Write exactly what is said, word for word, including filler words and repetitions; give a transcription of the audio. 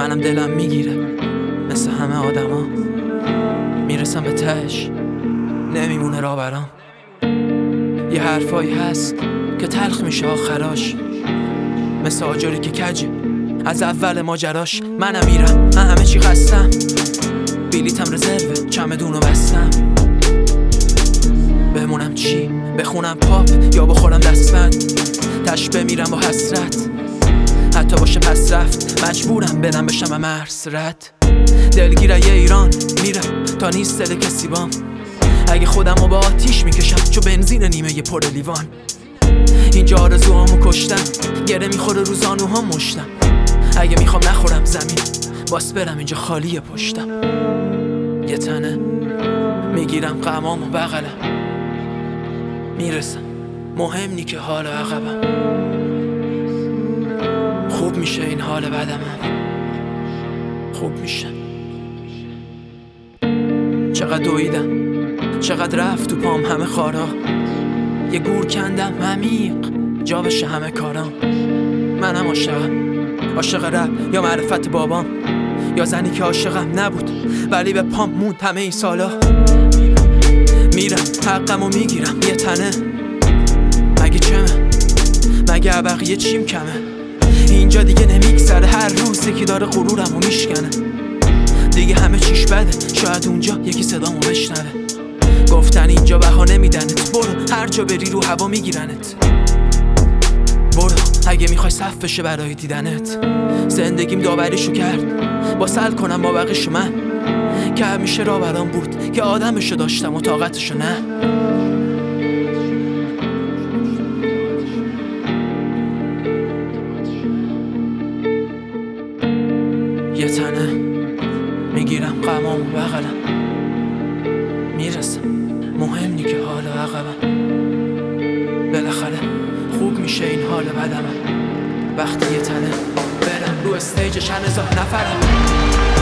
منم دلم میگیره مثل همه آدما، میرسم به تهش نمیمونه راه برام. یه حرفایی هست که تلخ میشه آخراش، مثل آجری که کجه از اول ماجراش. منم میرم، من همه چی خستم، بلیتم رزرو، چمدونو بستم. بمونم چی؟ بخونم پاپ یا بخورم دستبند؟ تش بمیرم با حسرت، حتی باشه پس رفت مجبورم برم بشم مرز رد. دلگیره یه ایران میرم تا نیست دل کسی بام. اگه خودمو با آتیش میکشم چو بنزین نیمه پر لیوان. اینجا آرزوهامو کشتم، گره میخوره رو زانوهام مشتم. اگه میخوام نخورم زمین باس برم، اینجا خالیه پشتم. یه تنه میگیرم غمامو بغلم، میرسم مهم نی که حال عقبم. خوب میشه این حال بدمم، خوب میشه. چقدر دویدم، چقدر رفت تو پام همه خارا. یه گور کندم عمیق جا بشه همه کارام. منم عاشقم، عاشق رپ یا معرفت بابام، یا زنی که عاشقم نبود ولی به پام موند همه این سالا. میرم حقمو میگیرم یه تنه، مگه چمه؟ مگه بقیه چیم کمه؟ اینجا دیگه نمیگذره، هر روز یکی داره غرورمو میشکنه. دیگه همه چیش بده، شاید اونجا یکی صدامو بشنوه. گفتن اینجا بهانه میدنت، برو هر جا بری رو هوا میگیرنت. برو اگه میخوای صف بشه برای دیدنت. زندگیم داوریشو کرد با سل کنم ما بقیشو من، که همیشه را برام بود که آدمشو داشتم و طاقتشو نه. یه تنه میگیرم غمامو بغلم، میرسم مهم نی که حال عقبم. بالاخره خوب میشه این حال بدمم، وقتی یه تنه برم رو استیج چند هزار نفرم.